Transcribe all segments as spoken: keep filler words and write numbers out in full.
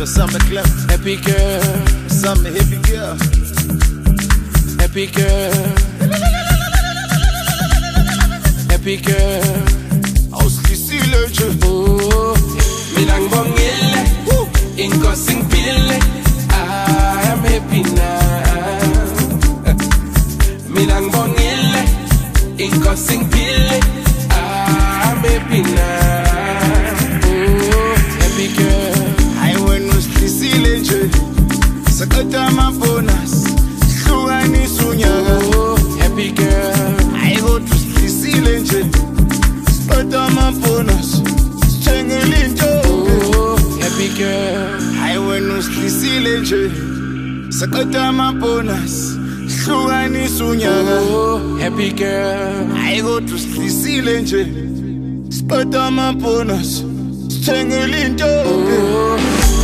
summer club. Happy girl, Summer hippie girl. happy girl, happy girl. Auslisile nje. Oh, mina ngibongile, inkosi ngiphile. I am happy now. Mina ngibongile, inkosi ngiphile. I am happy now. Oh, happy girl. Hayi wena uslisile nje. Sakata amabonus. Hlukanisa unyaka. Oh, happy girl. Hayi kodwa uslisile nje. Sakata amabonus. Sithengele intombi. Oh, happy girl. Hayi wena uslisile nje. Sakata amabonus. Hlukanisa unyaka. Oh, happy girl. Hayi kodwa uslisile nje. Sakata amabonus. Sithengele intombi. Oh,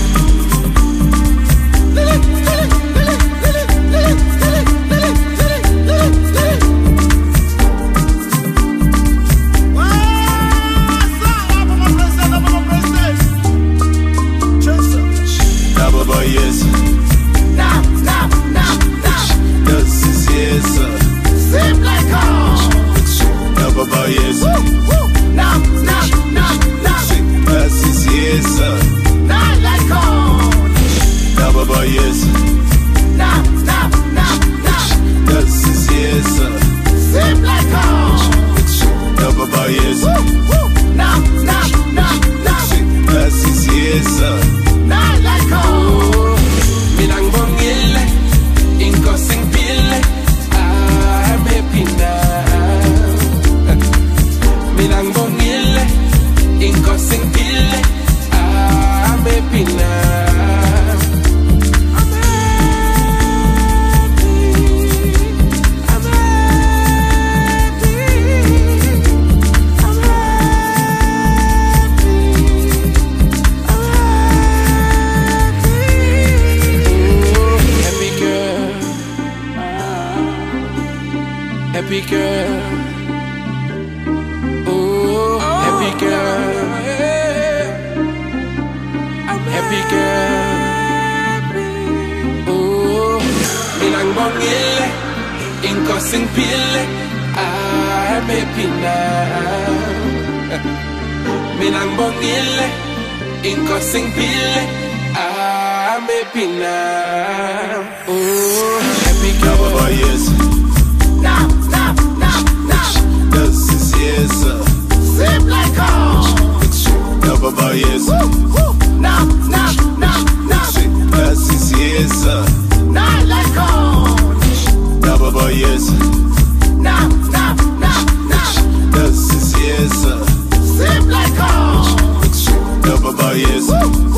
Double boy, yes. Now, now, now, now. Das ist yes. Seem like home. Double boy, yes. Woo. Now, now, now, now. Das ist yes. Not like home. Double boy, yes. Now, now, now, now. Das ist yes. Seem like home. Double boy, yes. Woo. Now, now, now, now. Das ist yes. Not like home. mina ngibongile, inkosi ngiphile. I'm happy now. Mina ngibongile, inkosi ngiphile. I'm happy now. I'm happy. I'm happy. I'm happy. Happy girl, happy girl, oh, happy girl, happy girl, oh, mina ngibongile, inkosi ngiphile. I'm happy now. Mina ngibongile, inkosi ngiphile. I'm happy now. Oh, happy Double girl. boy, yes. Now, now, now, now. Das ist yes. Seem like home. Double boy, yes. Woo. Now, now, now, now. Das ist yes. Not like home. Double boy, yes. Now, now, now, now. Das ist yes. Seem like home. Double boy, yes.